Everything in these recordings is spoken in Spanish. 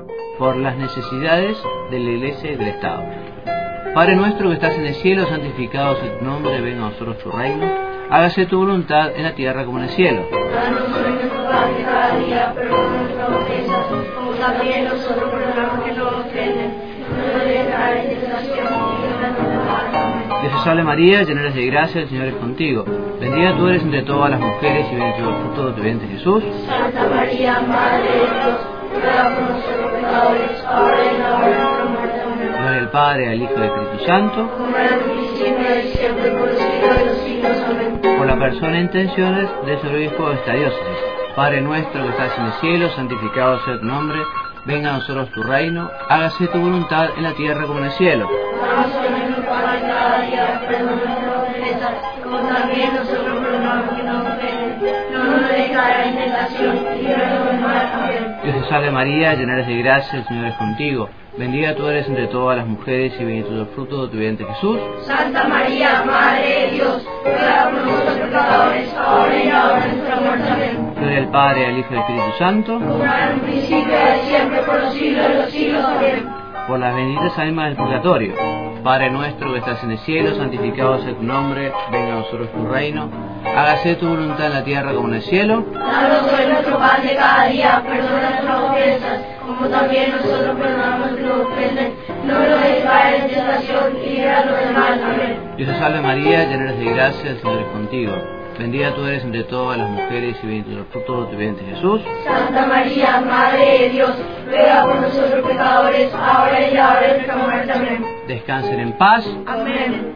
por las necesidades de la Iglesia y del Estado. Padre nuestro que estás en el cielo, santificado sea tu nombre, venga a nosotros tu reino, hágase tu voluntad en la tierra como en el cielo. Danos hoy nuestro pan de cada día, perdona nuestras ofensas, como también nosotros perdonamos que nos ofenden. No nos dejes caer en tentación y líbranos del mal. Amén. Dios te salve María, llena eres de gracia, el Señor es contigo. Bendita tú eres entre todas las mujeres y bendito el fruto de tu vientre Jesús. Santa María, Madre de Dios, ruega por nosotros pecadores, ahora y en la hora de nuestra muerte. Amén. Gloria al Padre, al Hijo y al Espíritu Santo. Como era en el principio y siempre, por los siglos de los siglos. Amén. Por la persona e intenciones del Señor Obispo de esta diócesis. Padre nuestro que estás en el cielo, santificado sea tu nombre, venga a nosotros tu reino, hágase tu voluntad en la tierra como en el cielo. Danos hoy nuestro pan de cada día, perdona nuestras ofensas, como también nosotros perdonamos que nos ofenden. No nos dejes caer en tentación y líbranos del mal. Amén. Dios te salve María, llena eres de gracia, el Señor es contigo. Bendita tú eres entre todas las mujeres y bendito el fruto de tu vientre Jesús. Santa María, Madre de Dios, ruega por nosotros pecadores, ahora y en la hora de nuestra muerte. Amén. Gloria al Padre, al Hijo y al Espíritu Santo. Como era en un principio y siempre, por los siglos de los siglos. Amén. Por las benditas almas del purgatorio. Padre nuestro que estás en el cielo, santificado sea tu nombre, venga a nosotros tu reino, hágase tu voluntad en la tierra como en el cielo. Danos hoy nuestro pan de cada día, perdona nuestras ofensas, como también nosotros perdonamos que nos ofenden. No nos dejes caer en tentación y líbranos del mal. Amén. Dios te salve María, llena eres de gracia, el Señor es contigo. Bendita tú eres entre todas las mujeres y bendito el fruto de tu vientre Jesús. Santa María, Madre de Dios, ruega por nosotros pecadores, ahora y en la hora de nuestra muerte. Amén. Descansen en paz. Amén.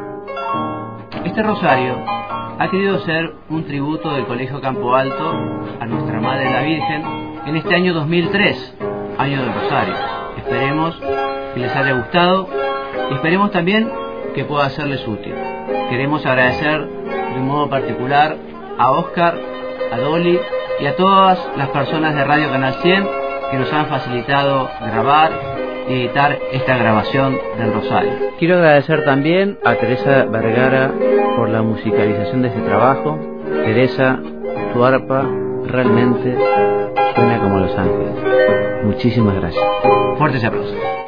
Este rosario ha querido ser un tributo del Colegio Campo Alto a Nuestra Madre la Virgen en este año 2003, año del Rosario. Esperemos que les haya gustado y esperemos también que pueda serles útil. Queremos agradecer de un modo particular a Oscar, a Dolly y a todas las personas de Radio Canal 100 que nos han facilitado grabar y editar esta grabación del Rosario. Quiero agradecer también a Teresa Vergara por la musicalización de este trabajo. Teresa, tu arpa realmente suena como Los Ángeles. Muchísimas gracias. Fuertes aplausos.